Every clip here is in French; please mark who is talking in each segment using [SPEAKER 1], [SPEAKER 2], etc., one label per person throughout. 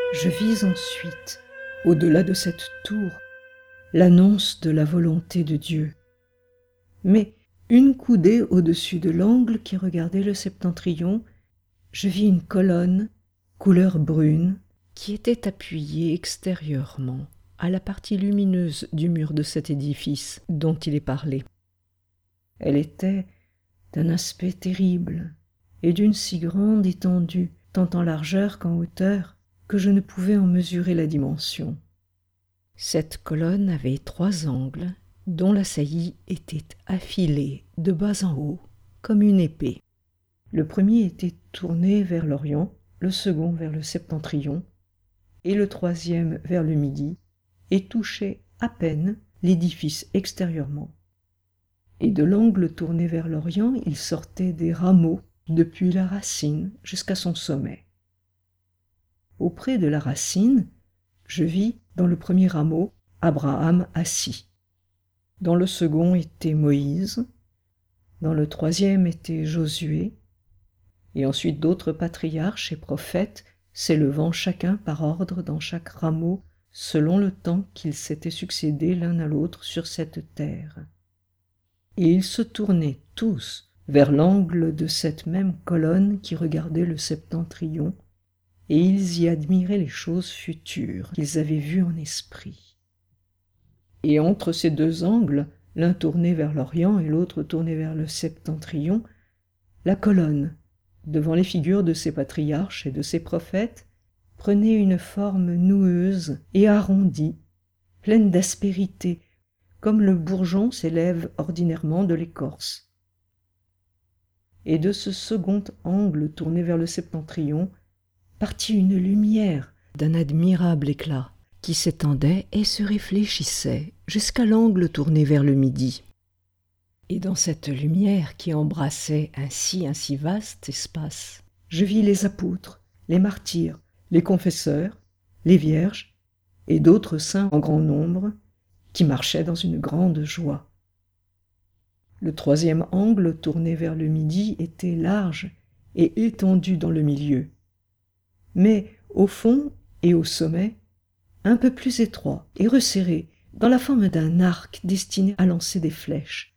[SPEAKER 1] Je vis ensuite, au-delà de cette tour, l'annonce de la volonté de Dieu. Mais une coudée au-dessus de l'angle qui regardait le septentrion, je vis une colonne, couleur brune, qui était appuyée extérieurement à la partie lumineuse du mur de cet édifice dont il est parlé. Elle était d'un aspect terrible et d'une si grande étendue, tant en largeur qu'en hauteur, que je ne pouvais en mesurer la dimension. Cette colonne avait 3 angles, dont la saillie était affilée de bas en haut, comme une épée. Le premier était tourné vers l'Orient, le second vers le septentrion, et le troisième vers le Midi, et touchait à peine l'édifice extérieurement. Et de l'angle tourné vers l'Orient, il sortait des rameaux depuis la racine jusqu'à son sommet. Auprès de la racine, je vis, dans le premier rameau, Abraham assis. Dans le second était Moïse, dans le troisième était Josué, et ensuite d'autres patriarches et prophètes s'élevant chacun par ordre dans chaque rameau, selon le temps qu'ils s'étaient succédé l'un à l'autre sur cette terre. Et ils se tournaient tous vers l'angle de cette même colonne qui regardait le septentrion, et ils y admiraient les choses futures qu'ils avaient vues en esprit. Et entre ces 2 angles, l'un tourné vers l'Orient et l'autre tourné vers le septentrion, la colonne, devant les figures de ces patriarches et de ces prophètes, prenait une forme noueuse et arrondie, pleine d'aspérité, comme le bourgeon s'élève ordinairement de l'écorce. Et de ce second angle tourné vers le septentrion, partit une lumière d'un admirable éclat, qui s'étendait et se réfléchissait jusqu'à l'angle tourné vers le Midi. Et dans cette lumière qui embrassait ainsi un si vaste espace, je vis les apôtres, les martyrs, les confesseurs, les vierges et d'autres saints en grand nombre qui marchaient dans une grande joie. Le troisième angle tourné vers le Midi était large et étendu dans le milieu, mais au fond et au sommet, un peu plus étroit et resserré dans la forme d'un arc destiné à lancer des flèches.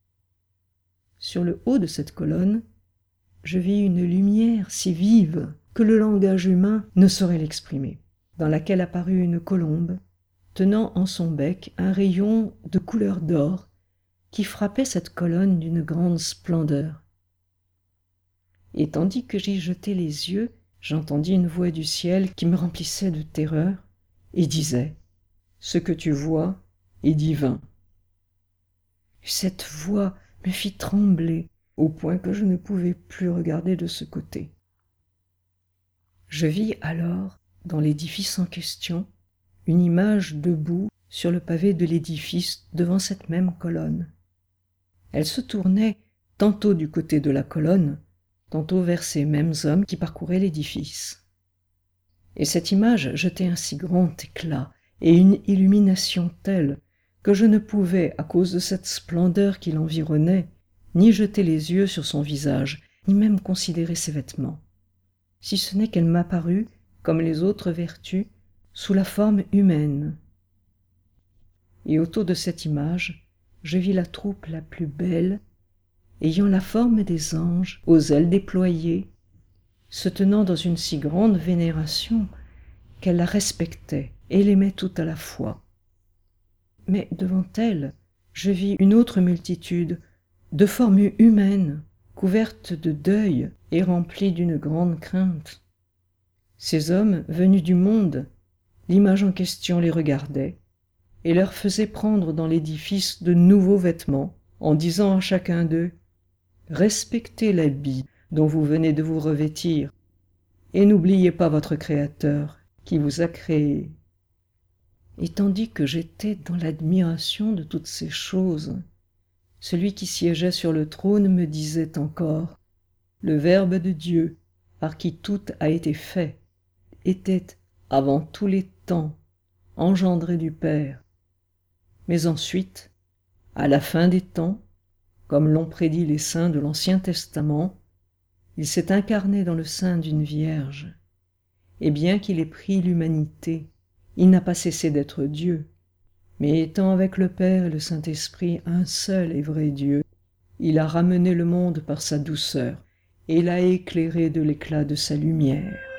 [SPEAKER 1] Sur le haut de cette colonne, je vis une lumière si vive que le langage humain ne saurait l'exprimer, dans laquelle apparut une colombe, tenant en son bec un rayon de couleur d'or qui frappait cette colonne d'une grande splendeur. Et tandis que j'y jetais les yeux, j'entendis une voix du ciel qui me remplissait de terreur et disait « Ce que tu vois est divin. » Cette voix me fit trembler au point que je ne pouvais plus regarder de ce côté. Je vis alors, dans l'édifice en question, une image debout sur le pavé de l'édifice devant cette même colonne. Elle se tournait tantôt du côté de la colonne, tantôt vers ces mêmes hommes qui parcouraient l'édifice. Et cette image jetait un si grand éclat et une illumination telle que je ne pouvais, à cause de cette splendeur qui l'environnait, ni jeter les yeux sur son visage, ni même considérer ses vêtements, si ce n'est qu'elle m'apparut, comme les autres vertus, sous la forme humaine. Et autour de cette image, je vis la troupe la plus belle, ayant la forme des anges, aux ailes déployées, se tenant dans une si grande vénération qu'elle la respectait et l'aimait tout à la fois. Mais devant elle, je vis une autre multitude, de forme humaine, couverte de deuil et remplie d'une grande crainte. Ces hommes, venus du monde, l'image en question les regardait et leur faisait prendre dans l'édifice de nouveaux vêtements, en disant à chacun d'eux « Respectez l'habit dont vous venez de vous revêtir, et n'oubliez pas votre Créateur qui vous a créé. » Et tandis que j'étais dans l'admiration de toutes ces choses, celui qui siégeait sur le trône me disait encore « Le Verbe de Dieu, par qui tout a été fait, était, avant tous les temps, engendré du Père. Mais ensuite, à la fin des temps, comme l'ont prédit les saints de l'Ancien Testament, il s'est incarné dans le sein d'une vierge, et bien qu'il ait pris l'humanité, il n'a pas cessé d'être Dieu. Mais étant avec le Père et le Saint-Esprit un seul et vrai Dieu, il a ramené le monde par sa douceur et l'a éclairé de l'éclat de sa lumière.